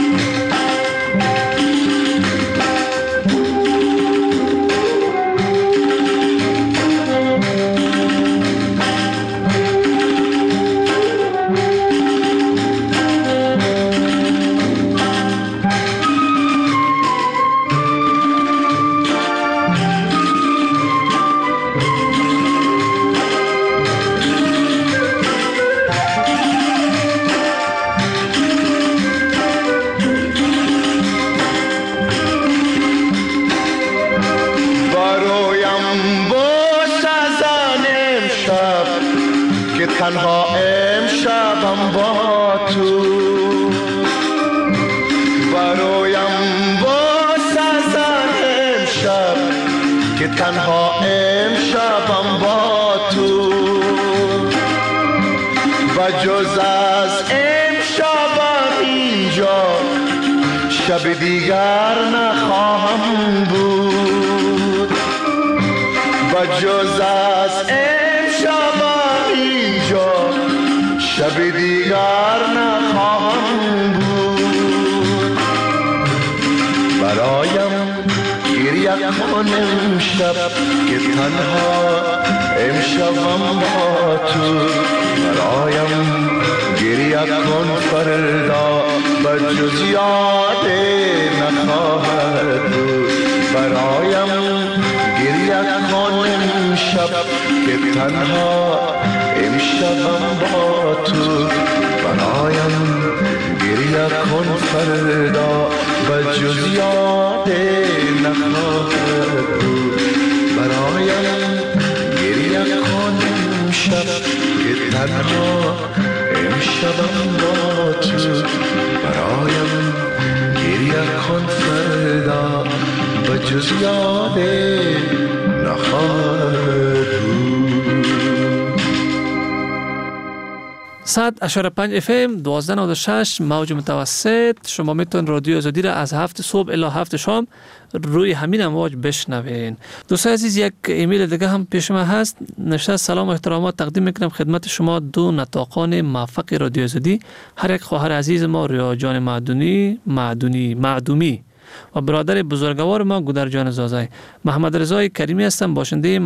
تنها امشبم با تو، برایم باز ازن امشب که تنها امشبم با تو، و جز از امشبم اینجا شب دیگر نخواهم بود، و جز از امشبم شب دیگر نخواهم بود. برایم گریه کن امشب که تنها امشبم با تو، برایم گریه کن فردا و جز یاد نخواهد بود. برایم گریه کن امشب که تنها امشبم با فردا و جز یاد نخواهد بود. برایم گریه کن امشب که تنها امشبم با تو. برایم گریه کن فردا و جز یاد نخواهد بود. 100.5 FM 1296 موج متوسط. شما میتون رادیو آزادی را از 7 صبح الی 7 شام روی همین امواج بشنوین. دوستان عزیز، یک ایمیل دیگه هم پیش ما هست. نوشته سلام و احترامات تقدیم میکنم خدمت شما دو نطاقان موفق رادیو آزادی، هر یک خواهر عزیز ما ریا جان معدومی و برادر بزرگوار ما گودر جان زازای. محمد رضای کریمی هستم، باشنده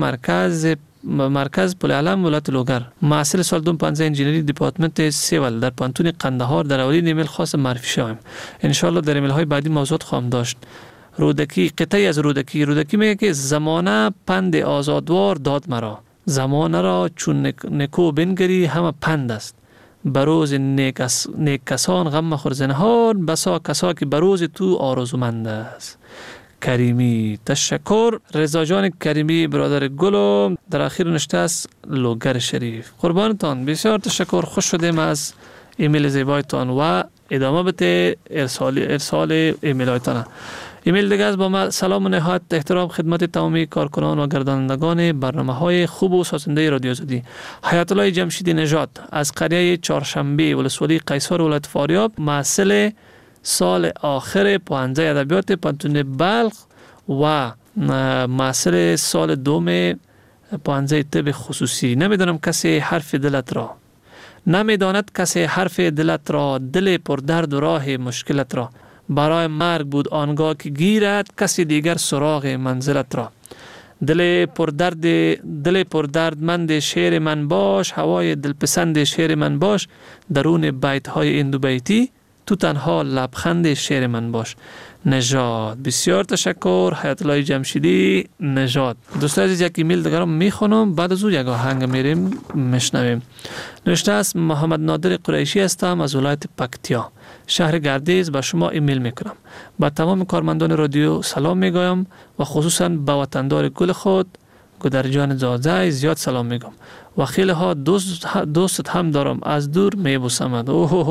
مرکز پل علم ولایت لوگر. محصل سال 2015 انجینری دیپارتمنت سیول در پانتون قندهار. در اولین ایمیل خاص معرفی شوم. ان شاء الله در ایمیل های بعدی موضوعات خواهم داشت. رودکی، قطعی از رودکی میگه که زمانه پند آزادوار داد مرا، زمانه را چون نکو بنگری همه پند است. بروز نیک کسان غم مخور زنهار، بسا کسا که بروز تو آرزومند است. کریمی. تشکر رضا جان کریمی برادر گلو در اخیر نشته است لوگر شریف. قربانتان، بسیار تشکر، خوش شدیم از ایمیل زیبایتان و ادامه بده ارسال ایمیل هایتان. ایمیل دیگه از با ما سلام و نهایت احترام خدمت تمامی کارکنان و گردانندگان برنامه های خوب و سازنده رادیو آزادی. حیات الله جمشیدی نژاد از قریه چهارشنبه ولسوالی قیصر ولایت فاریاب، محصل سال آخر پوهنځی ادبیات پانتون بلخ و محصل سال دوم پوهنځی طب خصوصی. نمیدانم کسی حرف دلت را، نمیداند کسی حرف دلت را، دل پر درد و راه مشکلت را. برای مرگ بود آنگاه که گیرد کسی دیگر سراغ منزلت را. دل پر دردمند شعر من باش، هوای دلپسند شعر من باش. درون بیت های این دو بیتی تو تنها لبخند شعر من باش. نژاد. بسیار تشکر حیات الله جمشیدی نژاد. دوستان عزیز، یک ایمیل دیگر رو میخونم، بعد از او یک آهنگ میریم میشنویم. نوشته است محمد نادر قریشی هستم از ولایت پکتیا، شهر گردیز. به شما ایمیل میکنم. با تمام کارمندان رادیو سلام میگویم و خصوصا به وطندار گل خود گودر جان زازای زیاد سلام میگم و خیلی ها دوست هم دارم، از دور میبوسمد.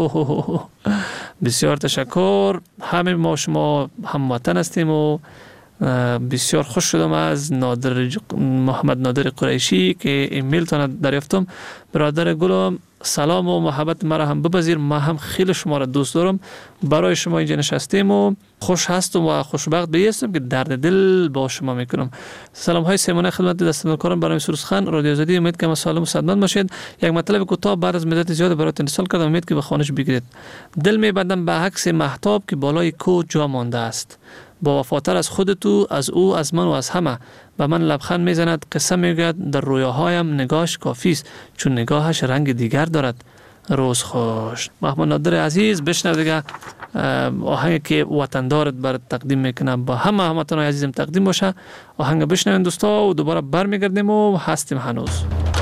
بسیار تشکر. همه ما شما هموطن هستیم و بسیار خوش شدم از محمد نادر قریشی که ایمیل تان دریافتم. برادر گلم، سلام و محبت مرا هم بپذیر. ما هم خیلی شما را دوست دارم. برای شما اینجا نشستیم و خوش هستم و خوشبخت بیستم که درد دل با شما میکنم. سلام های سیمانه خدمت دستندرکارم برای سروسخان رادیو آزادی. امید که سالم و صحتمند باشید. یک مطلب کوتاه بعد از مدت زیاد براتون ارسال کردم، امید که به خانش بگیرید. دل میبندم به عکس مهتاب که بالای کو جا مانده است. با وفاتر از خودتو، از او، از من و از همه. به من لبخند میزند، قصه میگوید، در رویاهایم نگاهش کافی است چون نگاهش رنگ دیگر دارد. روز خوش. محمد نادر عزیز، بشنو دیگه آهنگی که وطندارت برات تقدیم میکنم، با همه هموطنان عزیزم تقدیم باشه. آهنگ بشنوین دوستا و دوباره برمیگردیم و هستیم هنوز.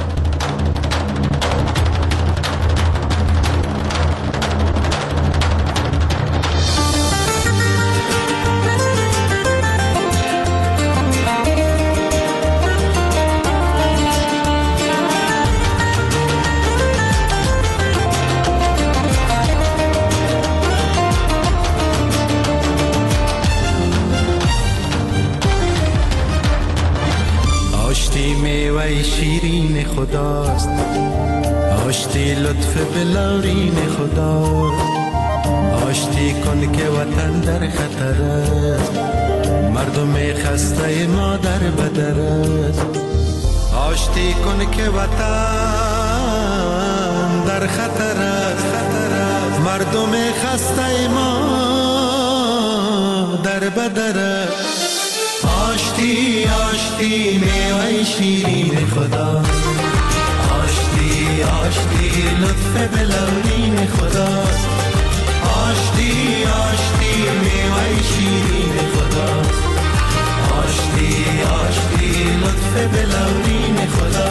شیرین خداست، آشتی لطف بلارین خداست. آشتی کن که وطن در خطر است، مردم خسته ما در بدر است. آشتی کن که وطن در خطر است، مردم خسته ما در بدر است. آشتی آشتی میوه شیرین خدا، آشتی آشتی لطف بلورین خدا. آشتی آشتی میوه شیرین خدا، آشتی آشتی لطف بلورین خدا.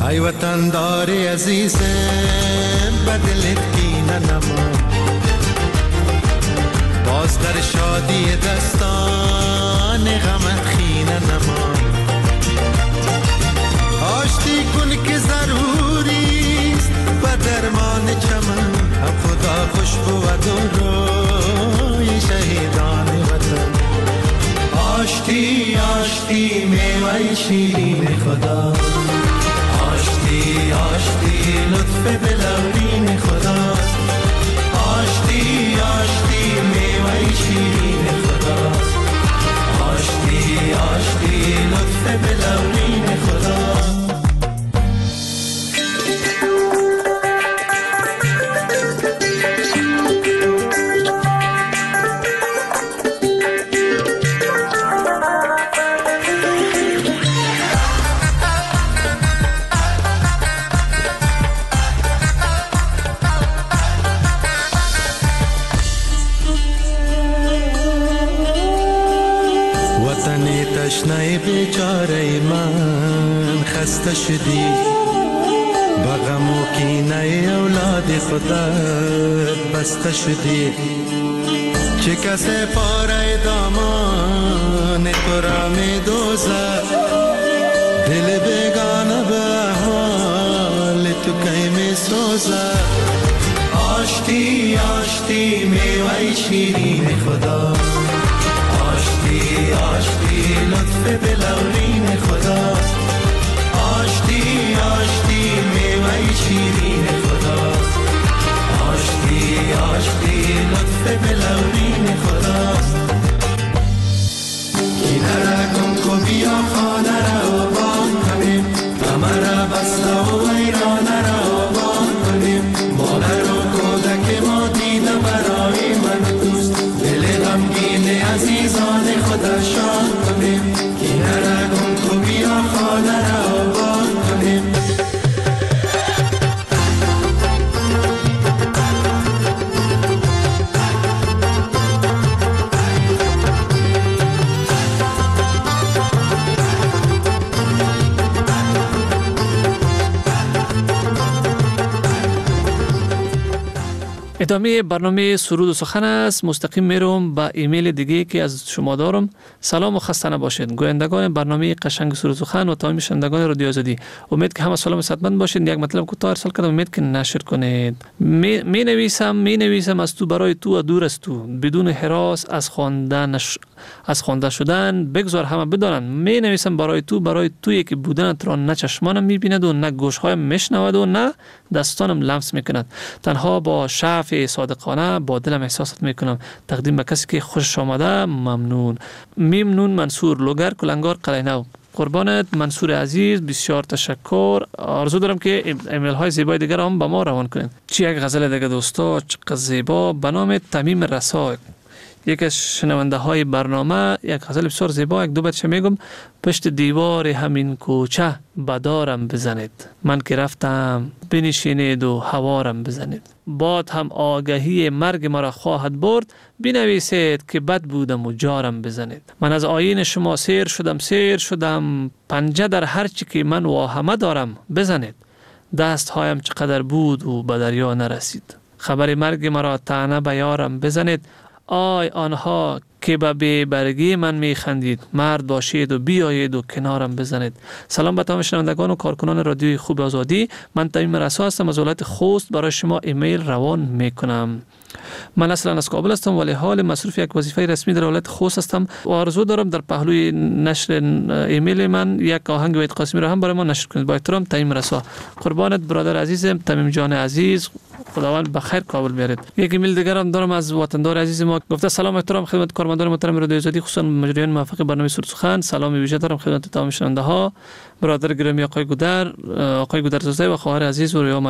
ای وطن داری عزیزم بدلت کینه نما باز در شادی دستان غمت خینه نما آشتی کن که ضروریست و درمان چمن هم خدا خوشبو و روی شهیدان وطن آشتی آشتی میوه شیرین خدا آشتی آشتی لطف بلورین خدا آشتی آشتی میوه شیرین خدا آشتی آشتی لطف بلورین خدا تشنه بیچاره من خسته شدی بغم و کینه اولاد خودت بسته شدی چه کسی پاره دامان تو را می دوزد دل بیگانه به حال تو کی می سوزد آشتی آشتی میوه شیرین خدا آشتی آشتی لطف بلورین خدا آشتی آشتی میوه شیرین خدا آشتی آشتی لطف بلورین خدا کینه را کن کو بیا خانه را آبان کنیم غم را بسته و ویرانه را آبان کنیم مادر و کودک ما دیده برای من دوست دل غمگین عزیزان خدا شاد کنیم کینه را کن کو بیا خانه را آبان کنیم ادامه برنامه سرود و سخن است. مستقیم میرم با ایمیل دیگه که از شما دارم. سلام و خسته نباشید گویندگان برنامه قشنگ سرود و سخن و تمام شنوندگان رادیو آزادی. امید که همه سلام و صحتمند باشید. یک مطلب کوتاه ارسال کردم، امید که نشر کنید. می نویسم از تو برای تو و دور از تو، بدون هراس از خوانده شدن بگذار همه بدانند. می نویسم برای تویی که بودنت را نه چشمانم میبیند و نه گوشهایم میشنود و نه دستانم لمس میکند. تنها با شعف صادقانه با دلم احساسات میکنم. تقدیم به کسی که خوش آمده. ممنون. منصور لوگر کلنگار قلعه‌نو. قربانت منصور عزیز، بسیار تشکر. آرزو دارم که ایمیل های زیبای دیگر هم به ما روان کنید. چی یک غزل دیگه دوستا چقدر زیبا به نام تمیم رسا. یک از شنونده های برنامه یک غزل بسیار زیبا، یک دو بیتش میگم. پشت دیوار همین کوچه بدارم بزنید، من که رفتم بنشینید و هوارم بزنید. باد هم آگهی مرگ مرا خواهد برد، بنویسید که بد بودم و جارم بزنید. من از آیین شما سیر شدم، پنجه در هر چی که من واهمه دارم بزنید. دست هایم چقدر بود و به دریا نرسید، خبر مرگ مرا طعنه به یارم بزنید. آی آنها که به بی‌برگی من میخندید، مرد باشید و بیایید و کنارم بزنید. سلام به تمام شنوندگان و کارکنان رادیوی خوب آزادی. من تمیم رسا هستم از ولایت خوست. برای شما ایمیل روان میکنم. من اصلا از کابل هستم ولی حال مصروف یک وظیفه رسمی در ولایت خوست هستم و آرزو دارم در پهلوی نشر ایمیل من یک آهنگ وحید قاسمی را هم برای ما نشر کنید. با احترام تمیم رسا. قربانت برادر عزیزم تمیم جان عزیز، خداوند بخیر کابل بیارید. یک ایمیل دیگر هم دارم از وطندار عزیز ما. گفته سلام احترام خدمت کارمندان محترم رادیو آزادی، خصوصا مجریان موفق برنامه سرود سخن. سلام ویژه دارم خدمت تمام شنونده ها. برادر گرامی آقای گودرزاده و خواهر عزیز و ریا مدمی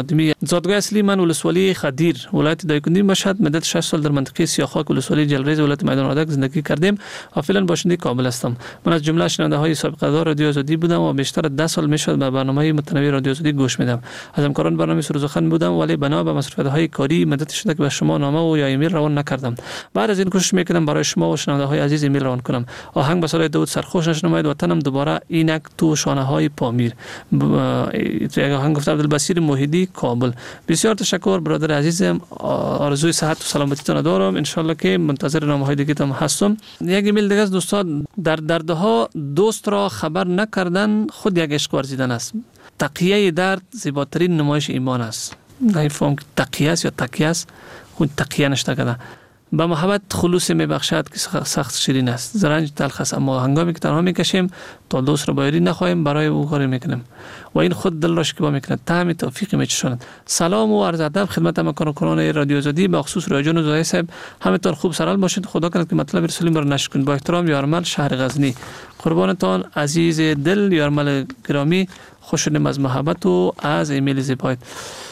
زادگاه اصلی من ولسوالی خدیر ولایت دایکنی مشهد مدت 6 سال در منطقه سیاخاک ولسوالی جلریز ولایت میدان وردک زندگی کردیم و فعلا باشنده کابل هستم. من از جمله شنونده های سابقه دار رادیو آزادی بودم و بیشتر 10 سال میشد به برنامه متنوع رادیو آزادی گوش میدم. از همکاران برنامه سرود سخن بودم ولی بنا به مصروفیت‌های کاری مدت شده که به شما نامه و یا ایمیل روان نکردم. بعد از این کوشش میکنم برای شما و شنونده های عزیز ایمیل روان کنم. آهنگ به صدای داوود سرخوش نشنماید وطنم دوباره اینک تو شانه های پامیر. آهنگ گفته عبدالبصیر موحدی کابل. بسیار تشکر برادر عزیزم، آرزوی صحت و سلامتیتون دارم. ان شاء الله که منتظر نامه‌های دیگه تام هستم. یک ایمیل دیگه از دوستان، در دردها دوست را خبر نکردن خود یک عشق ورزیدن است. تقیه درد زیباترین نمایش ایمان است. نمی‌فهم که تقیه است یا تقیه است. خود تقیه نشته کده. با محبت خلوص میبخشد که سخت شیرین است. زرنج تلخ است، اما هنگامی که تنها میکشیم تا دوست را بایری نخواهیم برای او کاری میکنیم و این خود دل را شکیبا میکند، طعم توفیق میچشاند. سلام و عرض ادب خدمت همکاران رادیو آزادی، به خصوص رایجان و زاهی صاحب. همتون خوب سرحال باشید. خدا کنه که مطلب رسولیم را نشکن. با احترام یارمل شهر غزنی. قربانتان عزیز دل یارمل گرامی. خوشنودم از محبت و از ایمیل زیبایت.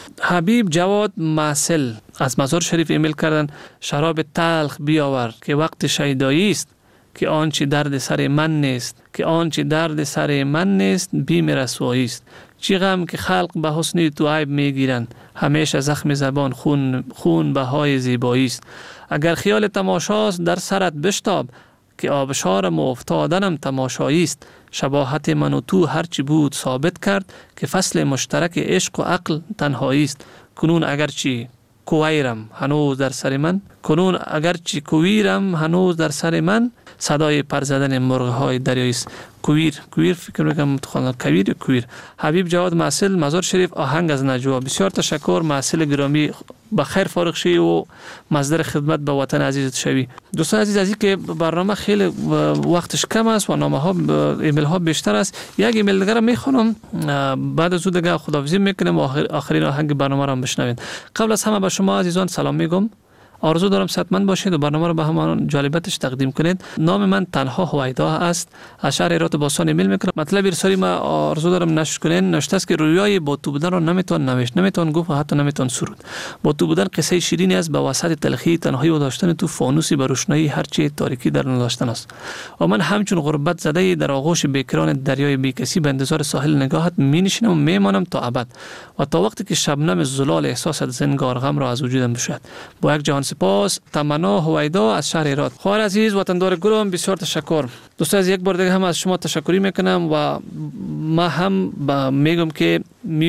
حبیب جواد معسل از مزار شریف ایمیل کردن: شراب تلخ بیاور که وقت شیدایی است، که آنچه درد سر من نیست، که آنچه درد سر من نیست بیم رسوایی است. چی غم که خلق به حسن تو عیب میگیرند، همیشه زخم زبان خون بهای زیبایی است. اگر خیال تماشاست در سرت بشتاب، که آبشارم و افتادنم تماشایی است. شباهت من و تو هرچی بود ثابت کرد، که فصل مشترک عشق و عقل تنهایی است. کنون اگرچه کویرم هنوز در سر من، کنون اگرچه کویرم هنوز در سر من، صدای پر زدن مرغ های دریایی است. کویر فکر میکنم متخوانم کویر یا کویر. حبیب جواد معسل مزار شریف، آهنگ از نجوا. بسیار تشکر معسل گرامی، بخیر فارغ شی و مصدر خدمت به وطن عزیزت شوی. دوستان عزیز، از اینکه برنامه خیلی وقتش کم است و نامه ها ایمیل ها بیشتر است، یک ایمیل دیگه را میخونم، بعد از اون دیگه خداحافظی میکنم و آخرین آهنگ برنامه را بشنوید. قبل از همه به شما عزیزان سلام میگم. آرزو دارم صحتمند باشید و برنامه را به همان جالبیتش تقدیم کنید. نام من تنها هویدا است. از شهر هرات باستان ایمیل میکنم. مطلب ارسالی ما آرزو دارم نشر کنین. نوشته است که رویای با تو بودن را نمیتون نوشت، نمیتون گفت و حتی نمیتون سرود. با تو بودن قصه شیرینی است به وسط تلخی تنهایی و داشتن تو فانوسی به روشنایی هرچی تاریکی در نداشتن است. و من همچون غربت زده در آغوش بیکران دریای بیکسی به انتظار ساحل نگاهت مینشینم و میمانم تا ابد و تا وقتی که شبنم زلال احساسات زنگار غم را از وجودم بشوید. با یک جهان سپاس. تمنا هویدا از شهر هرات. خواهر عزیز وطندار گلم، بسیار تشکر. دوستان از یک بار دیگه هم از شما تشکری میکنم و ما هم میگم که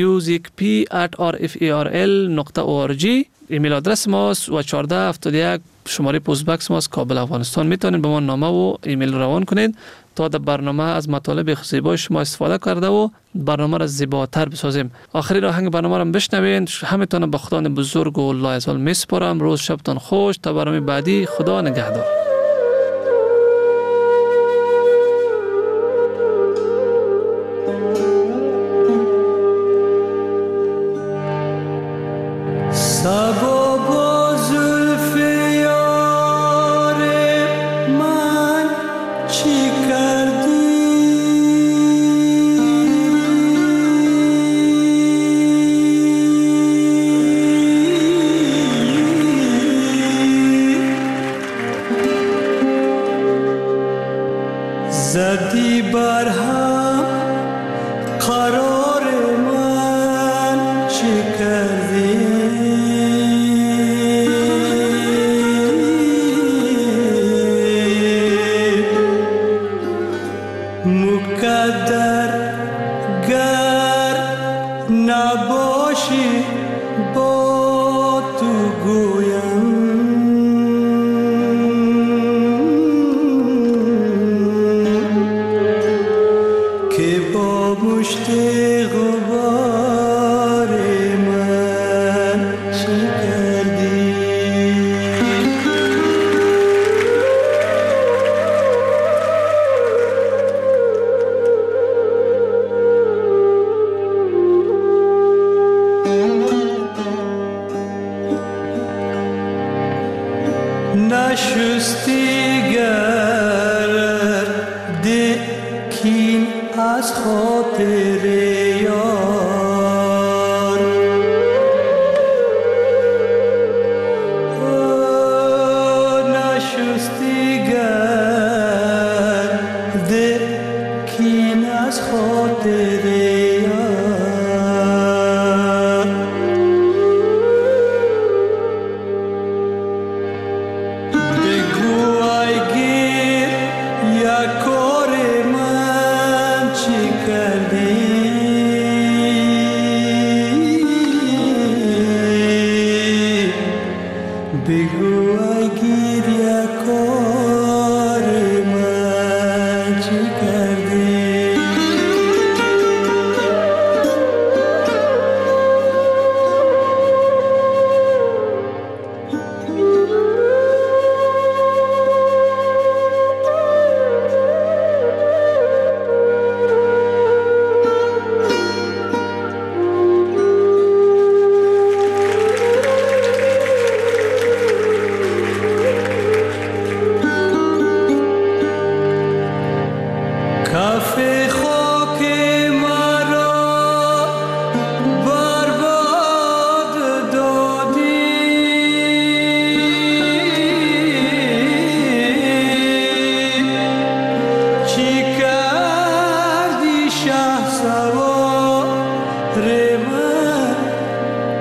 musicp@rfarl.org ایمیل آدرس ماست و 1471 شماره پست باکس ماست کابل افغانستان. میتونید به ما نامه و ایمیل روان کنید تا در برنامه از مطالب زیبای شما استفاده کرده و برنامه را زیباتر بسازیم. آخرین آهنگ برنامه را بشنوین. همتون به خدای بزرگ و لایزال میسپارم. روز شبتان خوش. تا برنامه بعدی، خدا نگهدار. زدی بر هم قرار من چه کردی؟ مقدر گر نباشی با تو گویم نشستی گرد کین از خاطر یار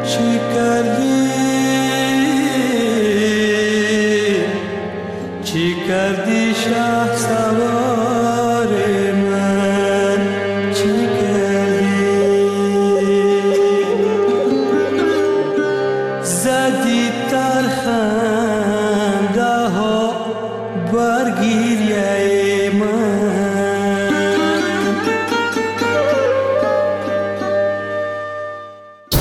چی کردی